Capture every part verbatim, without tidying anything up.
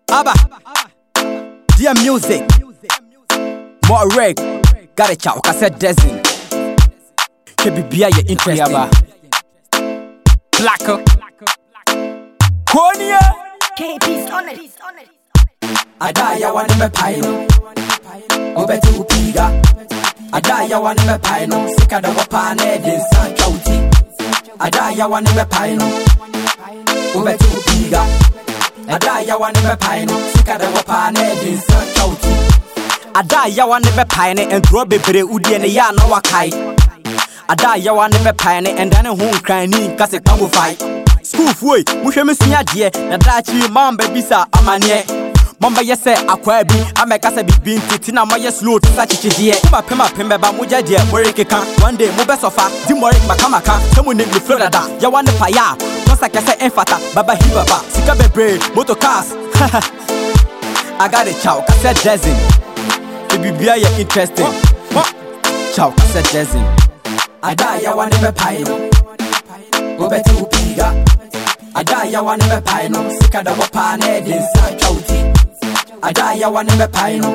Abba, dear music, more reg, got a chow, cassette dozen. Can be beer, you're interested. Blacker, Konya, K P's on it. I die, I want to pine. Over to Piga, I die, I want to pine. Sick of the pan, in San Chouti. I die, I want to pine. Over to Piga. I die, I want to pine. Sick of the pan, in San Chouti. I die, I want to pine and throw a baby Udi and a yarn or kai. I die, I want to pine and then a home crying cause it can go fight. School way, Mushamusia dear, and Dachi, Mom, baby, sir, I'm a near. Mamba yes say akwabi ameka say bibin titina moye slow to such a dear kuma pema pembe ba moja dear woreke kan one day mo be sofa di morek makamaka semu ne me Florida ya wane pa ya no say kese enfata baba hi baba sika bebre motor cars I got a chow cassette dozen to be beer you interesting chow cassette dozen I die ya wane be pai no go better upiga I die ya wane be pai no sika da wapa na din san chouti I die, I want to be pino.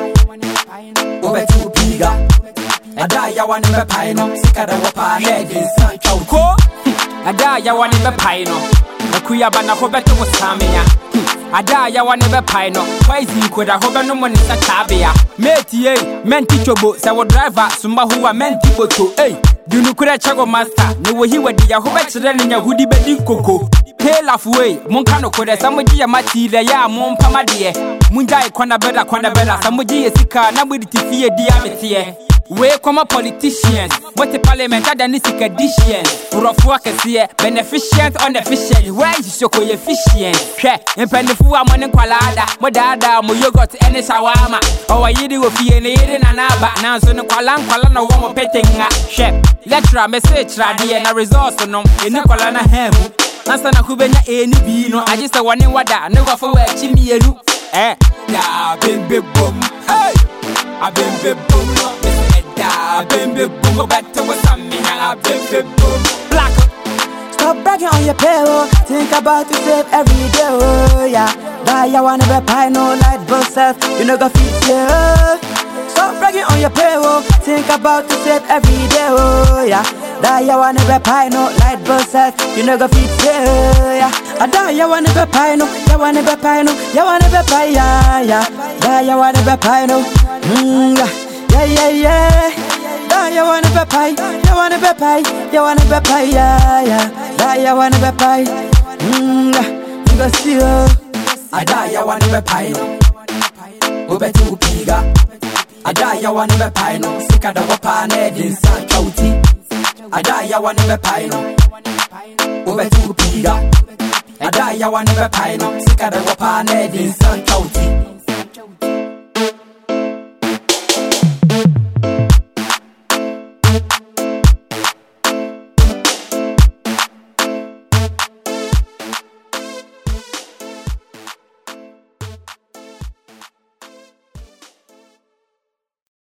Over to Piga. I die, I want to be pino. Sick of the wapa head in San Chouko. I die, I want to be pino. The Kuyabana Hobeto was Samia. I die, I want to be pino. Poison could I hope no one is a tabia. Meti, menti chobo, sawo driver, Sumba who are menti boto. Eh, you know, could I chago master? No, he would be a hobex in your hoodie bedding cocoa. Hail of way, Moncano could have somebody a mati, the ya, Mon Pamadie. Munjai kwana beda kwana beda Samuji esika na mwidi tifie diametie We koma politicians Wote parliament ada nisika dishians Urofu wake siye Beneficient unefficient Why is shoko efficient She Mpendifu wa mwene kwa lada Mwedada mu yogurt ene shawama Owa yidi wofie ne yidi na naba Nanzo ne kwa lan kwa lana wamo pete nga She Lecturer message radie na resource no Eni kwa lana hemu Nansa na kubenya eni bino Ajisa wane wada Nuwa fuwe chimi yelu Eh, da bim bim boom, hey, a bim bim boom, da bim bim boom, go back to what's on me, a bim bim boom, black. Stop bragging on your payroll. Think about to save every day, oh yeah. Die, you wanna be pie, no light bulb self. You know go feed you. Stop bragging on your payroll. Think about to save every day, oh yeah. Die, you wanna be pie, no light bulb self. You know go feed you, yeah. I die, you wanna be pie, no. You wanna be pie, no. You wanna be pie, yeah, yeah. Die, you wanna be pie, no. Mm, yeah, yeah, yeah. Die, you wanna be pie. You wanna be pie. You wanna be pie, yeah, yeah. Die, you wanna be pie. Mm, you go see you. I die, I wanna be pie. Over to Piga. I die, I wanna be pie. Sick of the wapa head in San Chouti. I die, I wanna be pie. Over to Piga. I die, I wanna be pie. Sick of the wapa head in San Chouti.